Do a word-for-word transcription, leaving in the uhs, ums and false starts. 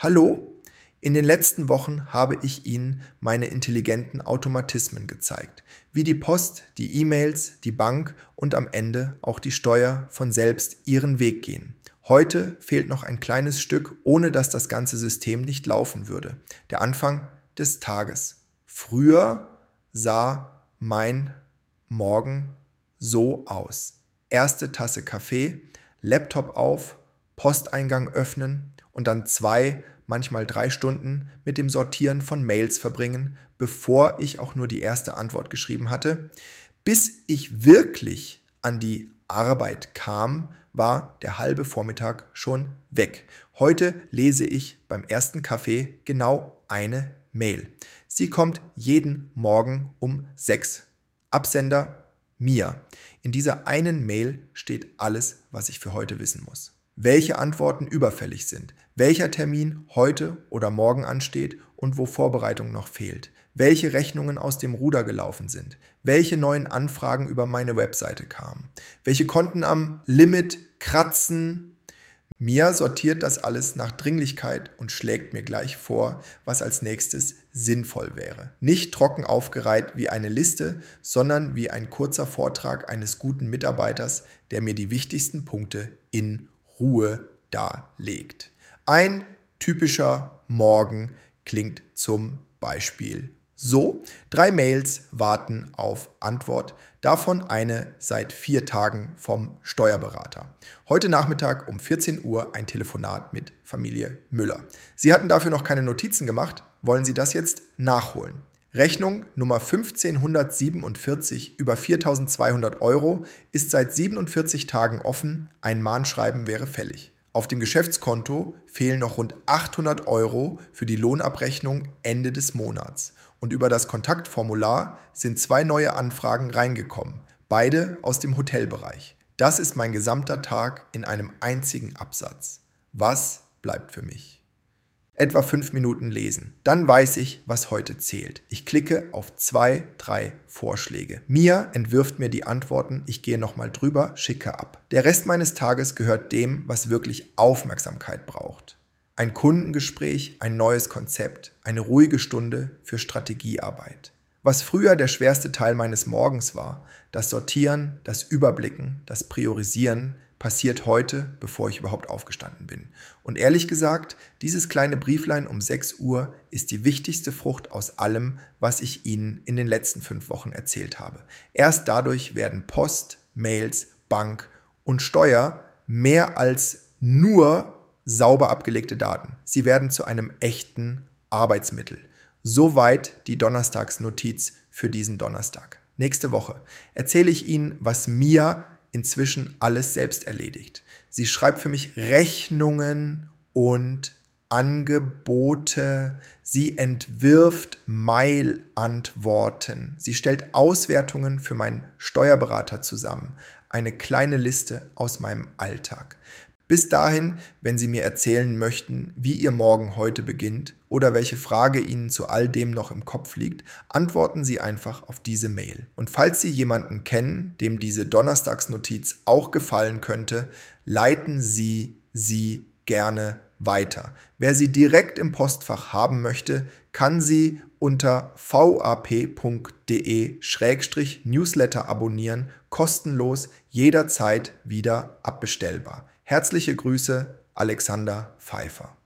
Hallo? In den letzten Wochen habe ich Ihnen meine intelligenten Automatismen gezeigt, wie die Post, die E-Mails, die Bank und am Ende auch die Steuer von selbst ihren Weg gehen. Heute fehlt noch ein kleines Stück, ohne dass das ganze System nicht laufen würde. Der Anfang des Tages. Früher sah mein Morgen so aus. Erste Tasse Kaffee, Laptop auf, Posteingang öffnen und dann zwei, manchmal drei Stunden mit dem Sortieren von Mails verbringen, bevor ich auch nur die erste Antwort geschrieben hatte. Bis ich wirklich an die Arbeit kam, war der halbe Vormittag schon weg. Heute lese ich beim ersten Kaffee genau eine Mail. Sie kommt jeden Morgen um sechs. Absender Mia. In dieser einen Mail steht alles, was ich für heute wissen muss. Welche Antworten überfällig sind, welcher Termin heute oder morgen ansteht und wo Vorbereitung noch fehlt, welche Rechnungen aus dem Ruder gelaufen sind, welche neuen Anfragen über meine Webseite kamen, welche Konten am Limit kratzen. Mia sortiert das alles nach Dringlichkeit und schlägt mir gleich vor, was als nächstes sinnvoll wäre. Nicht trocken aufgereiht wie eine Liste, sondern wie ein kurzer Vortrag eines guten Mitarbeiters, der mir die wichtigsten Punkte in Ruhe darlegt. Ein typischer Morgen klingt zum Beispiel so: Drei Mails warten auf Antwort, davon eine seit vier Tagen vom Steuerberater. Heute Nachmittag um vierzehn Uhr ein Telefonat mit Familie Müller. Sie hatten dafür noch keine Notizen gemacht, wollen Sie das jetzt nachholen? Rechnung Nummer fünfzehnhundertsiebenundvierzig über viertausendzweihundert Euro ist seit siebenundvierzig Tagen offen, ein Mahnschreiben wäre fällig. Auf dem Geschäftskonto fehlen noch rund achthundert Euro für die Lohnabrechnung Ende des Monats. Und über das Kontaktformular sind zwei neue Anfragen reingekommen, beide aus dem Hotelbereich. Das ist mein gesamter Tag in einem einzigen Absatz. Was bleibt für mich? Etwa fünf Minuten lesen. Dann weiß ich, was heute zählt. Ich klicke auf zwei, drei Vorschläge. Mia entwirft mir die Antworten, ich gehe nochmal drüber, schicke ab. Der Rest meines Tages gehört dem, was wirklich Aufmerksamkeit braucht. Ein Kundengespräch, ein neues Konzept, eine ruhige Stunde für Strategiearbeit. Was früher der schwerste Teil meines Morgens war, das Sortieren, das Überblicken, das Priorisieren, passiert heute, bevor ich überhaupt aufgestanden bin. Und ehrlich gesagt, dieses kleine Brieflein um sechs Uhr ist die wichtigste Frucht aus allem, was ich Ihnen in den letzten fünf Wochen erzählt habe. Erst dadurch werden Post, Mails, Bank und Steuer mehr als nur sauber abgelegte Daten. Sie werden zu einem echten Arbeitsmittel. Soweit die Donnerstagsnotiz für diesen Donnerstag. Nächste Woche erzähle ich Ihnen, was Mia inzwischen alles selbst erledigt. Sie schreibt für mich Rechnungen und Angebote. Sie entwirft Mail-Antworten. Sie stellt Auswertungen für meinen Steuerberater zusammen. Eine kleine Liste aus meinem Alltag. Bis dahin, wenn Sie mir erzählen möchten, wie Ihr Morgen heute beginnt oder welche Frage Ihnen zu all dem noch im Kopf liegt, antworten Sie einfach auf diese Mail. Und falls Sie jemanden kennen, dem diese Donnerstagsnotiz auch gefallen könnte, leiten Sie sie gerne weiter. Wer sie direkt im Postfach haben möchte, kann sie unter v a p punkt d e Schrägstrich Newsletter abonnieren, kostenlos, jederzeit wieder abbestellbar. Herzliche Grüße, Alexander Pfeiffer.